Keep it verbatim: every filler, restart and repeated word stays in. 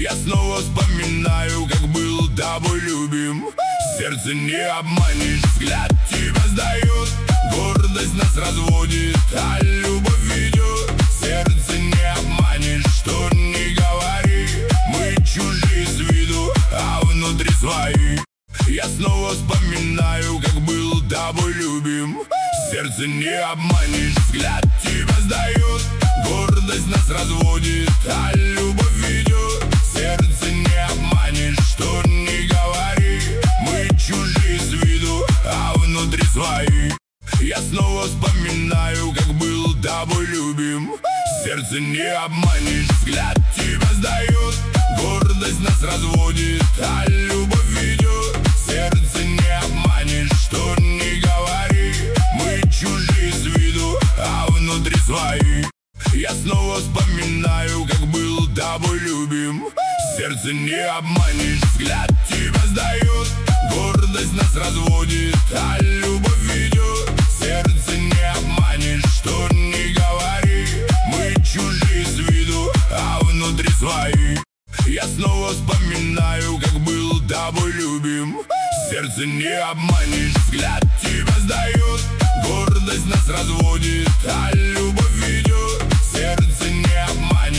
Я снова вспоминаю, как был тобой любим. Сердце не обманешь, взгляд тебя сдает. Гордость нас разводит, а любовь ведет. Сердце не обманешь, что не говори. Мы чужие с виду, а внутри свои. Я снова вспоминаю, как был тобой любим. Сердце не обманешь, взгляд тебя сдает. Гордость нас разводит, а любовь ведет. Сердце не обманешь, что не говори. Мы чужие с виду, а внутри свои. Я снова вспоминаю, как был тобой любим. Сердце не обманешь, взгляд тебя сдает. Гордость нас разводит, а любовь ведет. Сердце не обманешь, что не говори. Мы чужие с виду, а внутри свои. Я снова вспоминаю, как был тобой любим. Сердце не обманешь, взгляд тебя сдает. Гордость нас разводит, а любовь ведет. Сердце не обманешь, что не говори. Мы чужие с виду, а внутри свои. Я снова вспоминаю, как был тобой любим. Сердце не обманешь, взгляд тебя сдает. Гордость нас разводит, а любовь